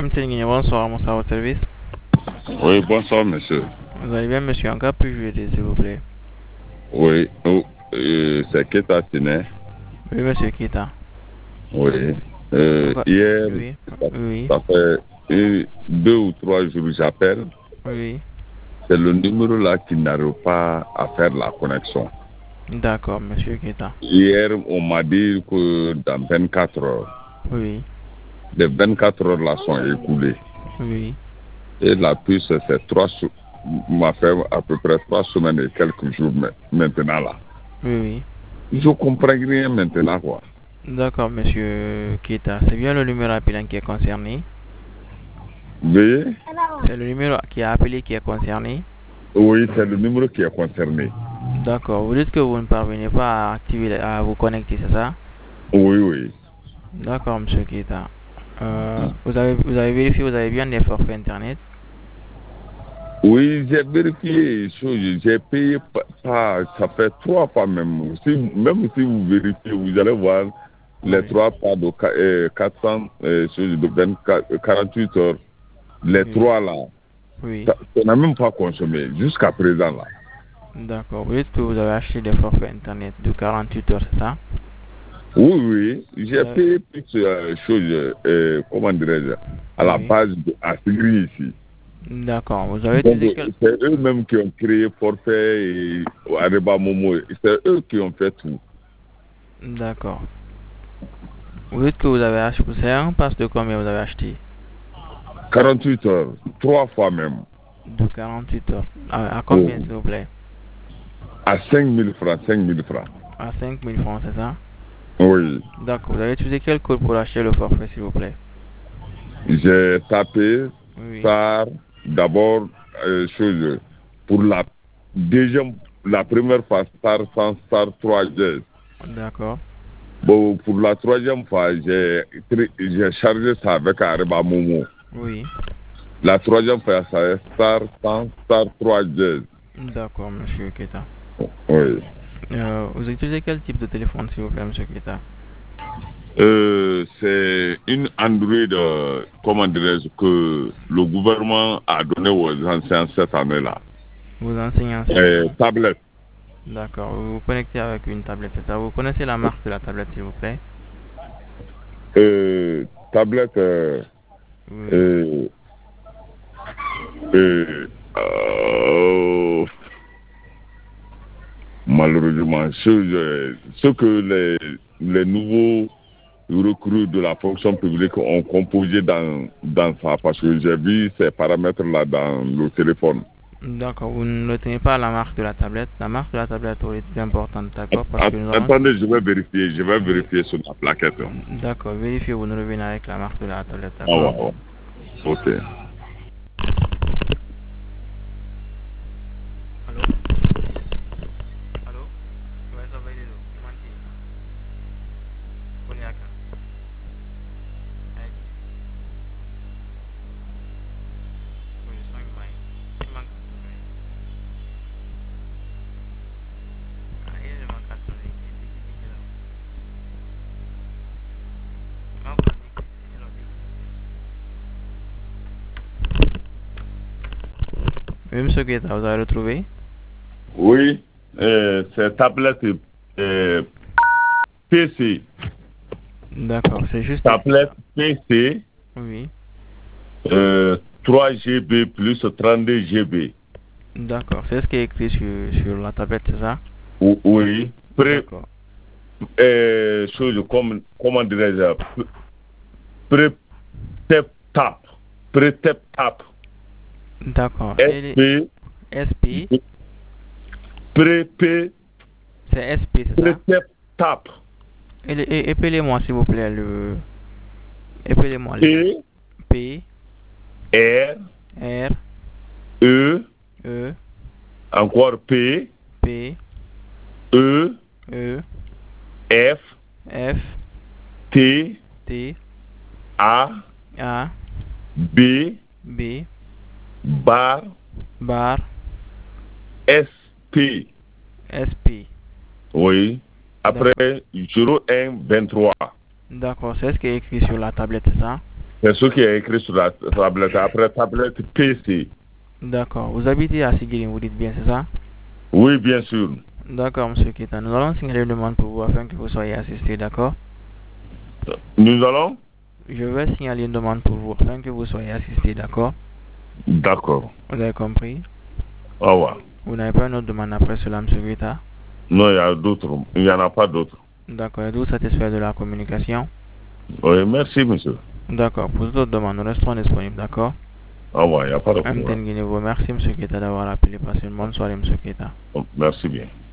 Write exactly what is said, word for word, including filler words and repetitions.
M T N, bonsoir, bonsoir au service. Oui, bonsoir, monsieur. Vous allez bien, monsieur? Encore puis-je aider, s'il vous plaît? Oui, oh, euh, c'est Keta Tine. Oui, monsieur Kita. Oui. Euh, Encore... hier, Oui, ça, oui, ça fait une, deux ou trois jours que j'appelle. oui. C'est le numéro là qui n'arrive pas à faire la connexion. D'accord, monsieur Kita. Hier, on m'a dit que dans vingt-quatre heures, Oui, les vingt-quatre heures là sont écoulées. oui. Et la puce, c'est trois sou- m'a fait à peu près trois semaines et quelques jours ma- maintenant là. Oui, oui. Je comprends rien maintenant, quoi. D'accord, monsieur Kita. C'est bien le numéro appelant qui est concerné? Veuillez. C'est le numéro qui a appelé qui est concerné? Oui, c'est le numéro qui est concerné. D'accord. Vous dites que vous ne parvenez pas à activer, à vous connecter, c'est ça? Oui, oui. D'accord, monsieur Kita. Euh, vous avez, vous avez vérifié, vous avez bien des forfaits internet? Oui, j'ai vérifié, j'ai payé pas, ça fait trois fois même. Si, même si vous vérifiez, vous allez voir les Oui. trois pas de euh, quatre cents, euh, de vingt-quatre, quarante-huit heures. Les Oui. trois là, Oui. ça ça n'a même pas consommé jusqu'à présent là. D'accord. Vous dites que vous avez acheté des forfaits internet de quarante-huit heures, c'est ça? Oui, oui, j'ai Vous avez- payé plus de choses, euh, comment dirais-je, à la Oui. base de Assigri ici. D'accord. Vous avez Donc, utilisé quel... c'est eux-mêmes qui ont créé Forfait et Areba Momo. C'est eux qui ont fait tout. D'accord. Vous dites que vous avez acheté... C'est un pass de combien vous avez acheté? quarante-huit heures, trois fois même. De quarante-huit heures. À, à combien, Oh. s'il vous plaît? À cinq mille francs, cinq mille francs. À cinq mille francs, c'est ça? Oui. D'accord. Vous avez utilisé quel code pour acheter le forfait, s'il vous plaît? J'ai tapé Oui. star, d'abord, euh, chose, pour la deuxième, la première fois, star cent, star trois G. D'accord. Bon, pour la troisième fois, j'ai j'ai chargé ça avec Areba Momo. Oui. La troisième fois, ça est star cent, star trois G. D'accord, monsieur Keta. Oui. Euh, vous utilisez quel type de téléphone, s'il vous plaît, monsieur Keta? Euh, c'est une Android, euh, comment dirais-je, que le gouvernement a donné aux anciens cette année-là. Vous enseignez en Euh, tablette. D'accord. Vous vous connectez avec une tablette, c'est ça? Vous connaissez la marque de la tablette, s'il vous plaît? Euh, tablette. Euh, Oui. euh, euh, euh, malheureusement, ce, ce que les, les nouveaux recrues de la fonction publique ont composé dans, dans ça, parce que j'ai vu ces paramètres-là dans le téléphone. D'accord. Vous ne retenez pas la marque de la tablette. La marque de la tablette est importante, d'accord? Parce que nous avons... Attendez, je vais vérifier, je vais Oui. vérifier sur la plaquette. D'accord. Vérifiez, vous nous revenez avec la marque de la tablette, Ah ouais, d'accord? ouais. Ok. Allô? Allô? Ouais, ça va, il est là. Comment tu es? Koniaka. Aïe. Oui, je sens que moi, il manque de sommeil. Ah, il manque de sommeil. Il dit qu'il dit qu'il a- Ah, vous dites que- il a dit que- Oui, monsieur Guetta, vous avez retrouvé? Oui, euh, c'est tablette euh, P C. D'accord, c'est juste écrit Tablette ça. P C Oui. euh, trois G B plus trente-deux G B. D'accord, c'est ce qui est écrit sur, sur la tablette, c'est ça? Ou- Oui. Pré, D'accord. euh, chose comme, comment dirais-je, pré-tap tap. Pré-tap tap. D'accord. Et les S P. S P, Pré-P. c'est S P, c'est ça? Pré-tap tap. Et, les- et- épelez-moi, s'il vous plaît, le. Épelez-moi les. P. P, R. R, E. E, Encore P. P, E. E, F. F, T. T, A. A, B. B, Bar. bar, S P. S P. Oui. Après D'accord. zéro un vingt-trois. D'accord, c'est ce qui est écrit sur la tablette, c'est ça? C'est ce qui est écrit sur la tablette. Après, tablette P C. D'accord. Vous habitez à Sigiri, vous dites bien, c'est ça? Oui, bien sûr. D'accord, monsieur Keita. Nous allons signaler une demande pour vous afin que vous soyez assisté, d'accord? Nous allons? Je vais signaler une demande pour vous afin que vous soyez assisté, d'accord? D'accord. Vous avez compris? Au revoir. Vous n'avez pas une autre demande après cela, monsieur Keita? Non, il y a d'autres. Il n'y en a pas d'autres. D'accord. Êtes-vous satisfait de la communication? Oui, merci, monsieur. D'accord. Pour toute autre demande, nous restons disponibles, d'accord? Au revoir, il n'y a pas de problème. Merci, monsieur Keita, d'avoir appelé. Passez une bonne soirée, monsieur Keita. Merci bien.